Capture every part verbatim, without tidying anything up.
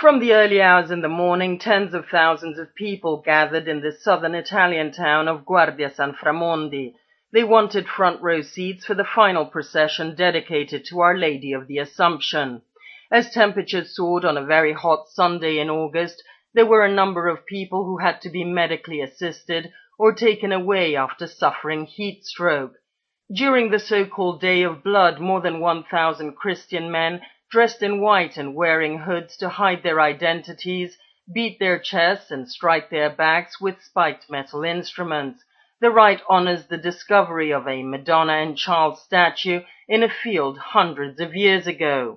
From the early hours in the morning, tens of thousands of people gathered in the southern Italian town of Guardia San Framondi. They wanted front row seats for the final procession dedicated to Our Lady of the Assumption. As temperatures soared on a very hot Sunday in August, there were a number of people who had to be medically assisted or taken away after suffering heat stroke. During the so-called Day of Blood, more than one thousand Christian men, dressed in white and wearing hoods to hide their identities, beat their chests and strike their backs with spiked metal instruments. The rite honors the discovery of a Madonna and Child statue in a field hundreds of years ago.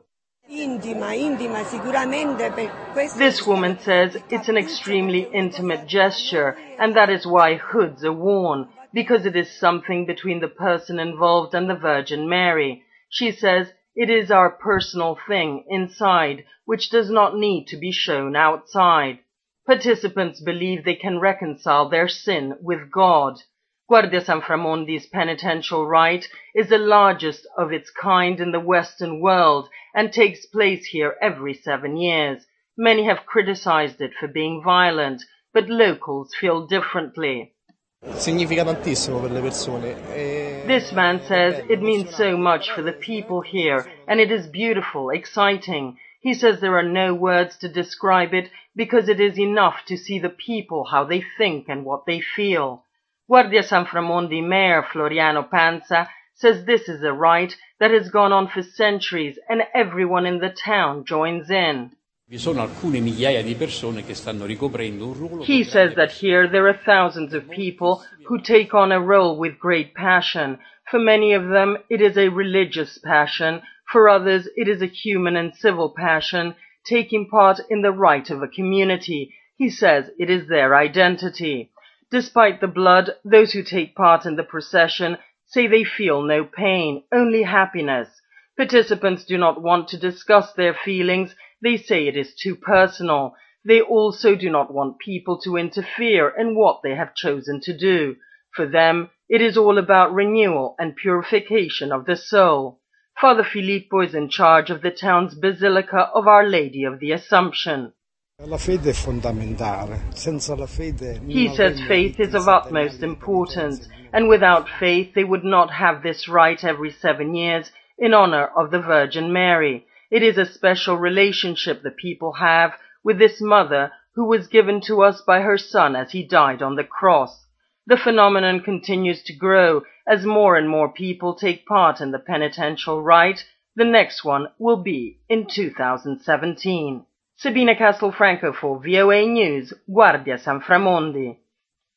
This woman says it's an extremely intimate gesture, and that is why hoods are worn, because it is something between the person involved and the Virgin Mary. She says it is our personal thing inside, which does not need to be shown outside. Participants believe they can reconcile their sin with God. Guardia San Framondi's penitential rite is the largest of its kind in the Western world and takes place here every seven years. Many have criticized it for being violent, but locals feel differently. Significa tantissimo per le persone. This man says it means so much for the people here, and it is beautiful, exciting. He says there are no words to describe it because it is enough to see the people, how they think and what they feel. Guardia San Framondi Mayor Floriano Panza says this is a rite that has gone on for centuries and everyone in the town joins in. Vi sono alcune migliaia di persone che stanno ricoprendo un ruolo. He says that here there are thousands of people who take on a role with great passion. For many of them, it is a religious passion. For others, it is a human and civil passion, taking part in the rite of a community. He says it is their identity. Despite the blood, those who take part in the procession say they feel no pain, only happiness. Participants do not want to discuss their feelings. They say it is too personal. They also do not want people to interfere in what they have chosen to do. For them, it is all about renewal and purification of the soul. Father Filippo is in charge of the town's Basilica of Our Lady of the Assumption. La fede è fondamentale. Senza la fede. He says faith is of utmost importance, and without faith they would not have this rite every seven years in honor of the Virgin Mary. It is a special relationship the people have with this mother who was given to us by her son as he died on the cross. The phenomenon continues to grow as more and more people take part in the penitential rite. The next one will be in two thousand seventeen. Sabina Castelfranco for V O A News, Guardia San Framondi.